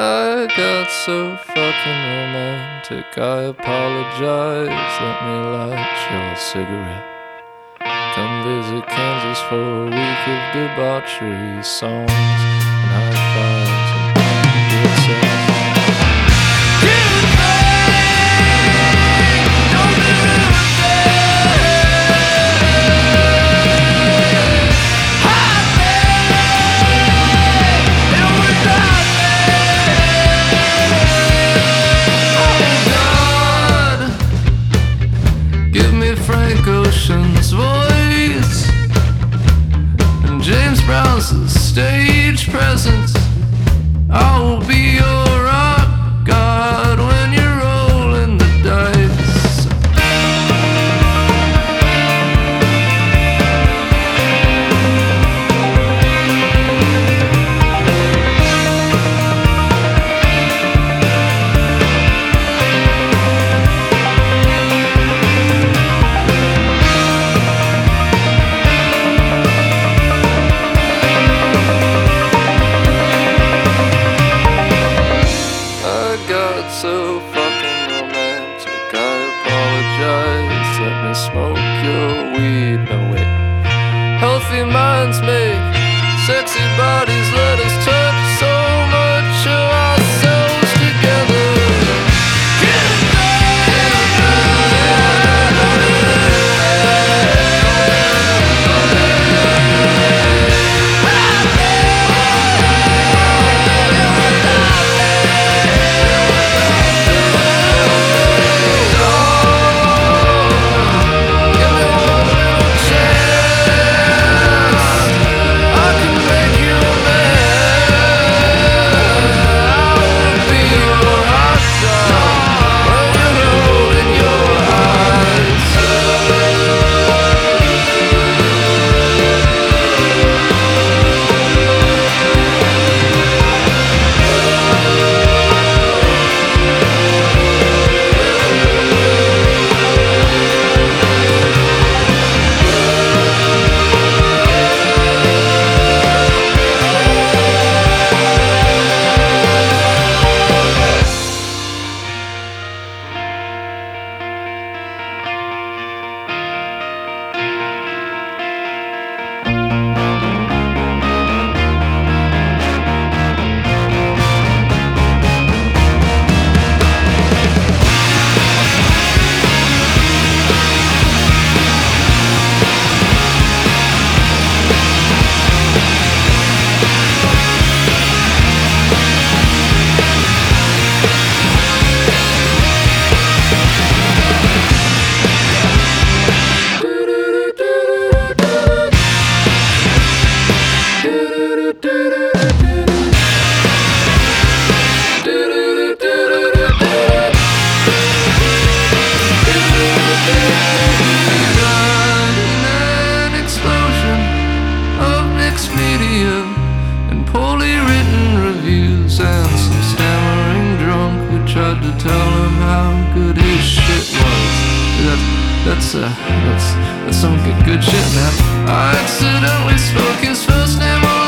I got so fucking romantic, I apologize. Let me light your cigarette. Come visit Kansas for a week of debauchery, songs and high fives and good sex. Frank Ocean's voice and James Brown's stage presence. I will be your rock god when you're rolling the dice. So fucking romantic, I apologize. Let me smoke your weed, no way. Healthy minds make sexy bodies, let us touch so much of ourselves together. Tried to tell him how good his shit was. That's some good shit, man. I accidentally spoke his first name.